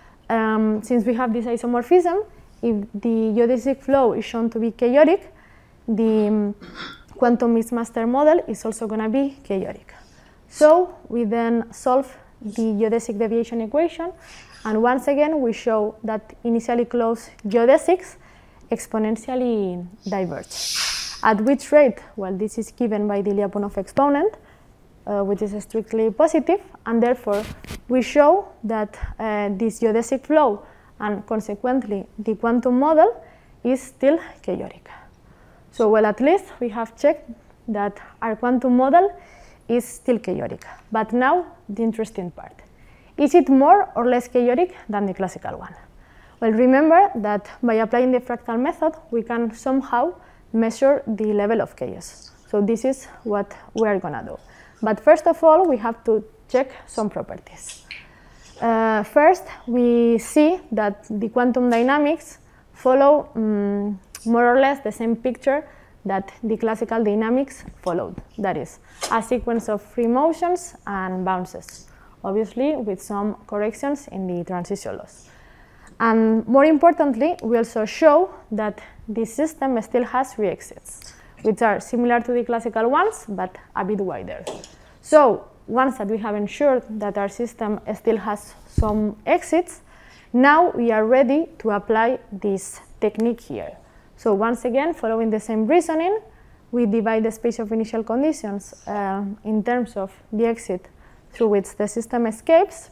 Speaker 1: um, since we have this isomorphism, if the geodesic flow is shown to be chaotic, the um, quantum mixed-master model is also going to be chaotic. So we then solve the geodesic deviation equation, and once again we show that initially closed geodesics exponentially diverge. At which rate? Well, this is given by the Lyapunov exponent, uh, which is strictly positive, and therefore we show that uh, this geodesic flow and consequently the quantum model is still chaotic. So, well, at least we have checked that our quantum model is still chaotic. But now the interesting part. Is it more or less chaotic than the classical one? Well, remember that by applying the fractal method, we can somehow measure the level of chaos. So this is what we are going to do. But first of all, we have to check some properties. Uh, first, we see that the quantum dynamics follow um, more or less the same picture that the classical dynamics followed. That is, a sequence of free motions and bounces, obviously with some corrections in the transition laws. And more importantly, we also show that this system still has three exits, which are similar to the classical ones, but a bit wider. So once that we have ensured that our system still has some exits, now we are ready to apply this technique here. So once again, following the same reasoning, we divide the space of initial conditions uh, in terms of the exit through which the system escapes.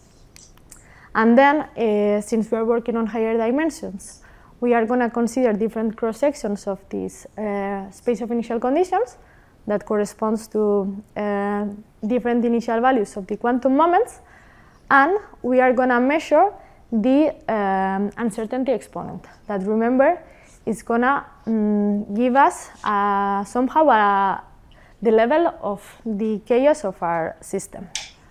Speaker 1: And then, uh, since we are working on higher dimensions, we are going to consider different cross-sections of this uh, space of initial conditions that corresponds to uh, different initial values of the quantum moments. And we are going to measure the um, uncertainty exponent that, remember, is going to um, give us uh, somehow uh, the level of the chaos of our system.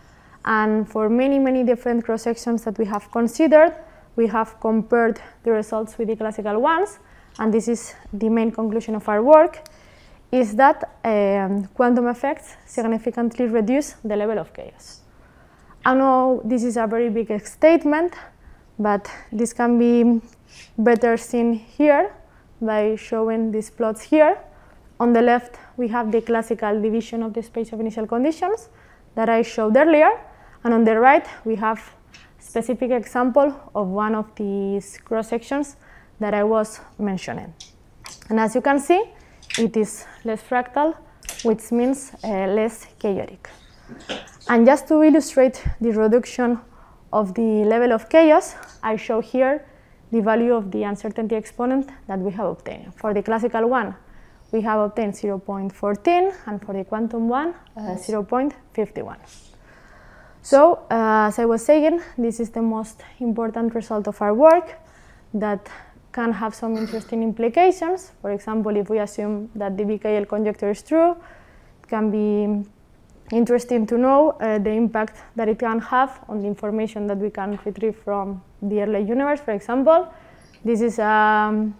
Speaker 1: And for many, many different cross-sections that we have considered, we have compared the results with the classical ones, and this is the main conclusion of our work, is that um, quantum effects significantly reduce the level of chaos. I know this is a very big statement, but this can be better seen here by showing these plots here. On the left, we have the classical division of the space of initial conditions that I showed earlier. And on the right, we have a specific example of one of these cross-sections that I was mentioning. And as you can see, it is less fractal, which means uh, less chaotic. And just to illustrate the reduction of the level of chaos, I show here the value of the uncertainty exponent that we have obtained. For the classical one, we have obtained zero point one four, and for the quantum one, uh, zero point five one. So, uh, as I was saying, this is the most important result of our work that can have some interesting implications. For example, if we assume that the B K L conjecture is true, it can be interesting to know uh, the impact that it can have on the information that we can retrieve from the early universe. For example, this is um,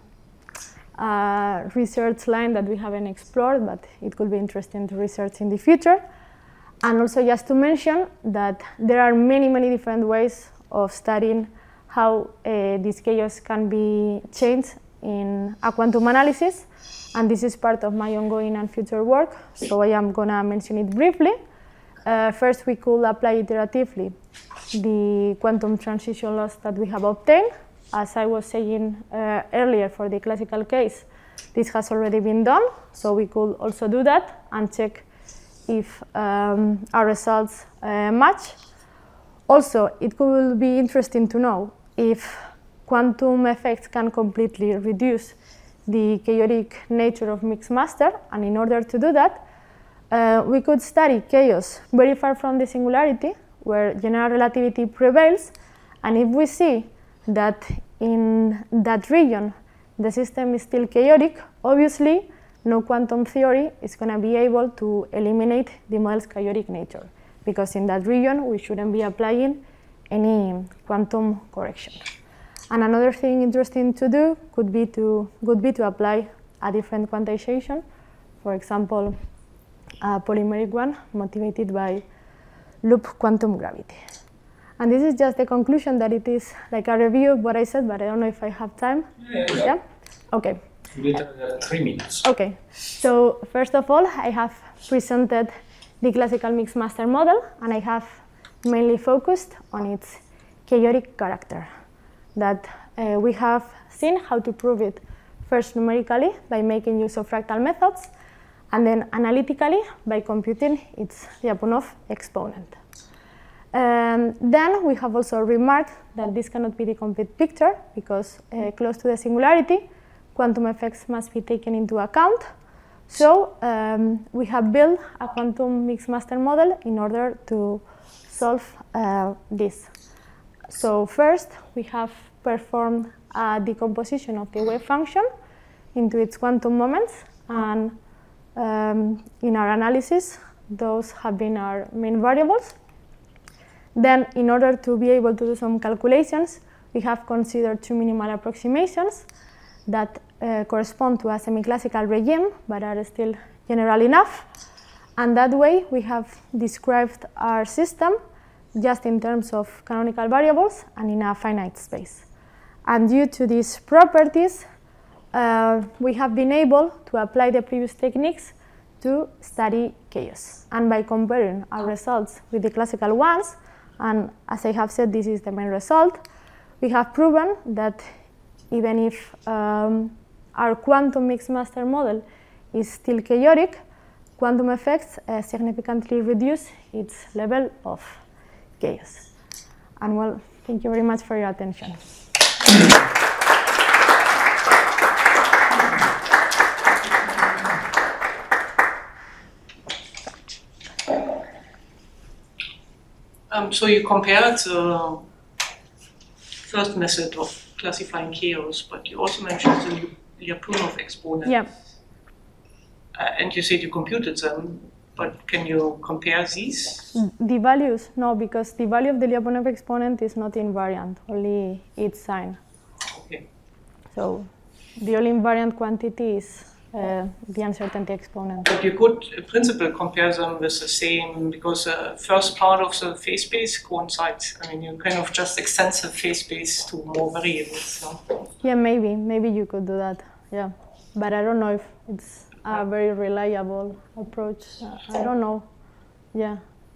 Speaker 1: a research line that we haven't explored, but it could be interesting to research in the future. And also just to mention that there are many, many different ways of studying how uh, this chaos can be changed in a quantum analysis. And this is part of my ongoing and future work, so I am going to mention it briefly. Uh, first, we could apply iteratively the quantum transition laws that we have obtained. As I was saying uh, earlier, for the classical case, this has already been done, so we could also do that and check if um, our results uh, match. Also, it could be interesting to know if quantum effects can completely reduce the chaotic nature of mixed master, and in order to do that, uh, we could study chaos very far from the singularity, where general relativity prevails, and if we see that in that region the system is still chaotic, obviously no quantum theory is going to be able to eliminate the model's chaotic nature, because in that region we shouldn't be applying any quantum correction. And another thing interesting to do could be to, could be to apply a different quantization, for example, a polymeric one motivated by loop quantum gravity. And this is just the conclusion that it is like a review of what I said, but I don't know if I have time.
Speaker 5: Yeah? yeah.
Speaker 1: yeah? Okay.
Speaker 5: We need uh, three minutes.
Speaker 1: Okay. So first of all, I have presented the classical mixed master model, and I have mainly focused on its chaotic character. That uh, we have seen how to prove it first numerically by making use of fractal methods, and then analytically by computing its Lyapunov exponent. Um, then we have also remarked that this cannot be the complete picture because uh, close to the singularity, quantum effects must be taken into account. So um, we have built a quantum mixed master model in order to solve uh, this. So first, we have performed a decomposition of the wave function into its quantum moments, and um, in our analysis, those have been our main variables. Then, in order to be able to do some calculations, we have considered two minimal approximations that uh, correspond to a semi-classical regime, but are still general enough. And that way, we have described our system just in terms of canonical variables and in a finite space. And due to these properties, uh, we have been able to apply the previous techniques to study chaos. And by comparing our results with the classical ones, and as I have said, this is the main result, we have proven that even if um, our quantum mixed master model is still chaotic, quantum effects uh, significantly reduce its level of chaos. And well, thank you very much for your attention.
Speaker 4: Um, so you compared the first method of classifying chaos, but you also mentioned the Lyapunov exponents.
Speaker 1: Yeah.
Speaker 4: Uh, and you said you computed them, but can you compare these?
Speaker 1: The values? No, because the value of the Lyapunov exponent is not invariant, only its sign.
Speaker 4: Okay.
Speaker 1: So the only invariant quantity is uh, the uncertainty exponent.
Speaker 4: But you could, in principle, compare them with the same, because the first part of the phase space coincides. I mean, you kind of just extend the phase space to more variables. No?
Speaker 1: Yeah, maybe. Maybe you could do that. Yeah. But I don't know if it's a very reliable approach. Uh, I don't know. Yeah.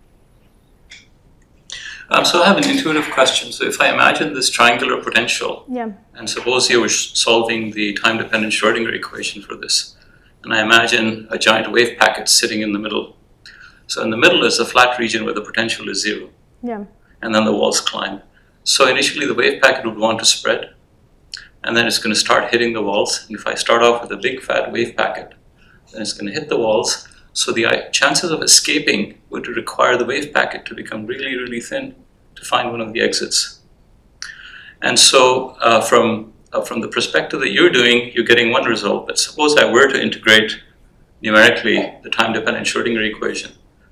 Speaker 6: Um, so I have an intuitive question. So if I imagine this triangular potential,
Speaker 1: Yeah.
Speaker 6: and suppose you were solving the time-dependent Schrodinger equation for this, and I imagine a giant wave packet sitting in the middle. So in the middle is a flat region where the potential is zero,
Speaker 1: Yeah.
Speaker 6: and then the walls climb. So initially the wave packet would want to spread, and then it's going to start hitting the walls. And if I start off with a big fat wave packet, then it's going to hit the walls. So the chances of escaping would require the wave packet to become really, really thin to find one of the exits. And so uh, from, uh, from the perspective that you're doing, you're getting one result. But suppose I were to integrate numerically the time-dependent Schrodinger equation,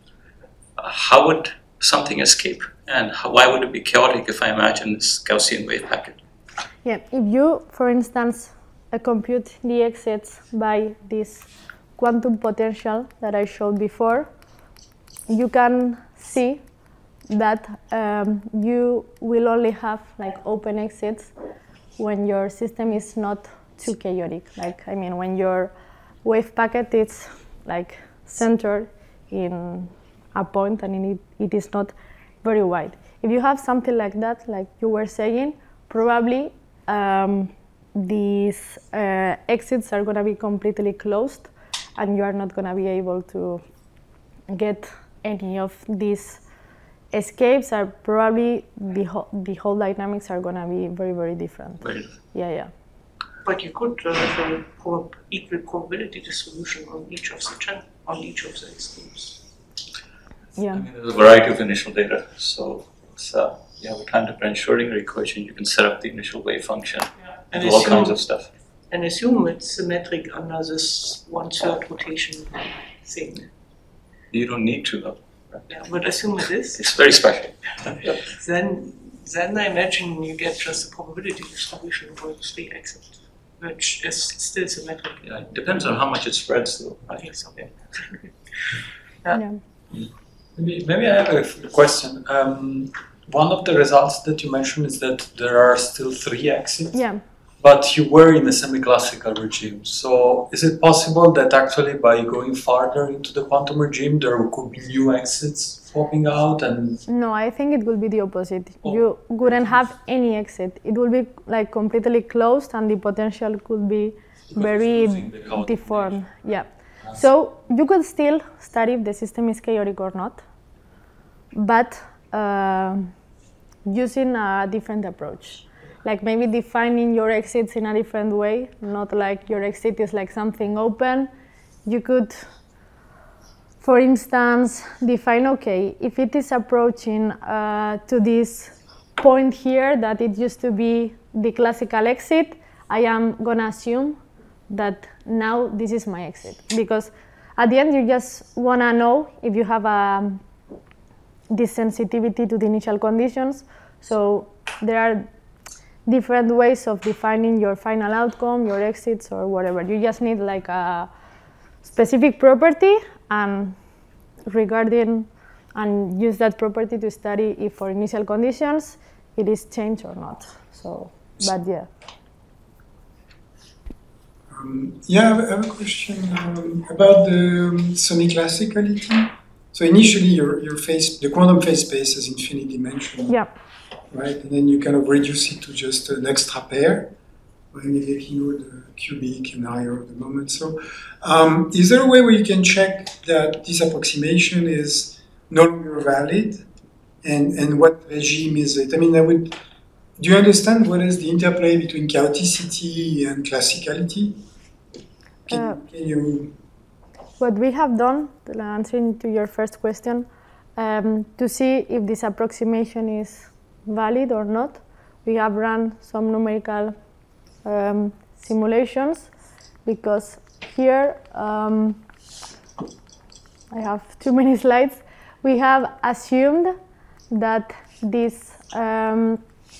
Speaker 6: uh, how would something escape? And how, why would it be chaotic if I imagine this Gaussian wave packet?
Speaker 1: Yeah. If you, for instance, uh, compute the exits by this quantum potential that I showed before, you can see that um, you will only have like open exits when your system is not too chaotic. Like, I mean, when your wave packet is like centered in a point and it, it is not very wide. If you have something like that, like you were saying, probably um, these uh, exits are going to be completely closed, and you are not going to be able to get any of these escapes. Are probably the, ho the whole dynamics are going to be very, very different.
Speaker 6: Right.
Speaker 1: Yeah, yeah.
Speaker 4: But you could uh, have a prob equal probability distribution on each of the ten, on each of the escapes.
Speaker 1: Yeah.
Speaker 6: I mean, there's a variety of initial data. So it's, uh, you have a time-dependent Schrodinger equation. You can set up the initial wave function,
Speaker 4: Yeah.
Speaker 6: and
Speaker 4: And
Speaker 6: do all
Speaker 4: assume-
Speaker 6: kinds of stuff.
Speaker 4: And assume it's symmetric under this one-third rotation thing.
Speaker 6: You don't need to, though.
Speaker 4: Yeah, but assume it is.
Speaker 6: It's very special.
Speaker 4: Then, then I imagine you get just a probability distribution for the three exits, which is still symmetric.
Speaker 6: Yeah, it depends on how much it spreads, though.
Speaker 4: I think so. Yeah.
Speaker 1: Yeah.
Speaker 5: Maybe, maybe I have a f- question. Um, one of the results that you mentioned is that there are still three exits.
Speaker 1: Yeah.
Speaker 5: But you were in a semi-classical regime. So is it possible that actually by going farther into the quantum regime, there could be new exits popping out? And
Speaker 1: No, I think it will be the opposite.
Speaker 5: Oh.
Speaker 1: You wouldn't have any exit. It will be like completely closed, and the potential could be very deformed. Yeah. So you could still study if the system is chaotic or not, but uh, using a different approach. Like maybe defining your exits in a different way, not like your exit is like something open. You could, for instance, define, okay, if it is approaching uh, to this point here that it used to be the classical exit, I am gonna assume that now this is my exit. Because at the end you just wanna know if you have a, this sensitivity to the initial conditions. So there are different ways of defining your final outcome, your exits or whatever. You just need like a specific property and regarding and use that property to study if for initial conditions it is changed or not. So, but yeah.
Speaker 2: Um, yeah, I have, I have a question um, about the um, semi-classicality. So initially, your your phase, the quantum phase space is infinite dimensional.
Speaker 1: Yeah.
Speaker 2: Right, and then you kind of reduce it to just an extra pair, when you know the cubic and higher at the moment. So, um, is there a way where you can check that this approximation is no longer valid, and and what regime is it? I mean, I would. Do you understand what is the interplay between chaoticity and classicality? Can,
Speaker 1: Uh,
Speaker 2: can you?
Speaker 1: What we have done, answering to your first question, um, to see if this approximation is valid or not, we have run some numerical um, simulations, because here um, I have too many slides. We have assumed that these um,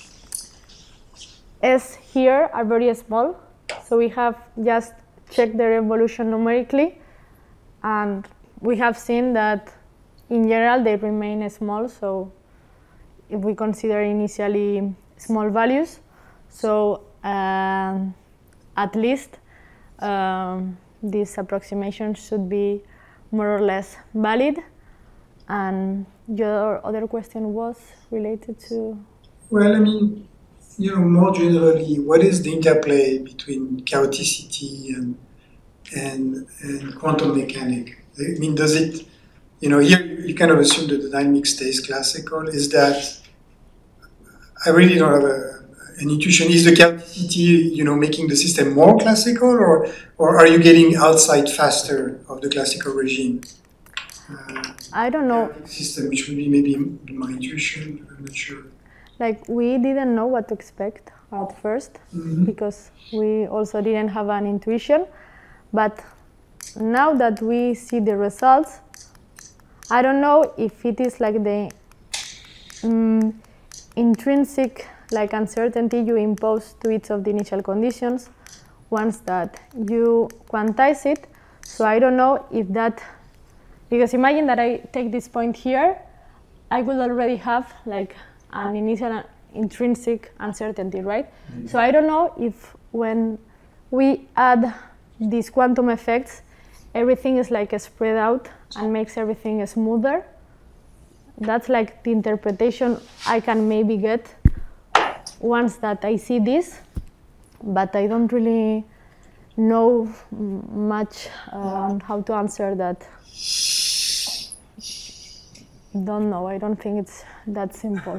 Speaker 1: S here are very small, so we have just checked their evolution numerically, and we have seen that in general they remain small. So if we consider initially small values, so um, at least um, this approximation should be more or less valid. And your other question was related to?
Speaker 2: Well, I mean, you know, more generally, what is the interplay between chaoticity and and and quantum mechanics? I mean, does it, you know, here you kind of assume that the dynamic stays classical. Is that, I really don't have a, an intuition. Is the chaoticity, you know, making the system more classical, or or are you getting outside faster of the classical regime? Uh,
Speaker 1: I don't know.
Speaker 2: System, which would be maybe my intuition. I'm not sure.
Speaker 1: Like, we didn't know what to expect at first, mm-hmm. because we also didn't have an intuition. But now that we see the results, I don't know if it is like the um, intrinsic like uncertainty you impose to each of the initial conditions once that you quantize it. So I don't know if that, because imagine that I take this point here, I would already have like an initial intrinsic uncertainty, right? Mm-hmm. So I don't know if when we add these quantum effects, everything is like spread out and makes everything smoother. That's like the interpretation I can maybe get once that I see this, but I don't really know much on how to answer that. Don't know, I don't think it's that simple.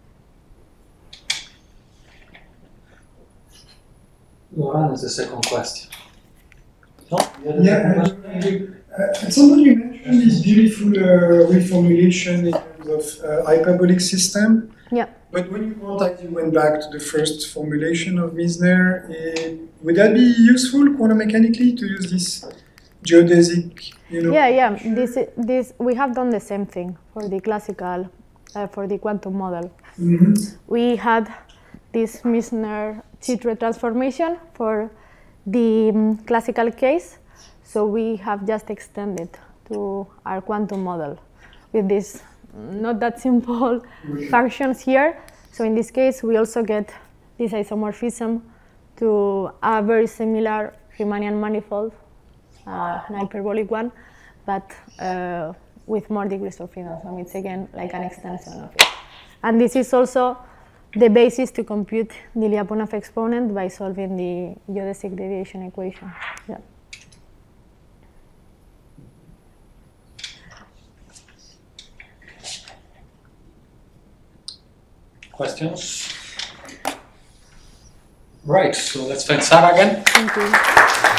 Speaker 5: Laurent has a second question. No?
Speaker 2: Yeah, uh, somebody mentioned this beautiful uh, reformulation in terms of uh, hyperbolic system.
Speaker 1: Yeah.
Speaker 2: But when you quantize, you went back to the first formulation of Misner. Uh, would that be useful quantum mechanically to use this geodesic, you know?
Speaker 1: Yeah, yeah. This, this, we have done the same thing for the classical, uh, for the quantum model.
Speaker 2: Mm-hmm.
Speaker 1: We had this Misner Chitre transformation for the um, classical case, so we have just extended to our quantum model with this not that simple okay. functions here. So in this case, we also get this isomorphism to a very similar Riemannian manifold, uh, an hyperbolic one, but uh, with more degrees of freedom. So it's again like an extension of it. And this is also the basis to compute the Lyapunov exponent by solving the geodesic deviation equation. Yeah.
Speaker 5: Questions? Right, so let's thank Sarah again.
Speaker 1: Thank you.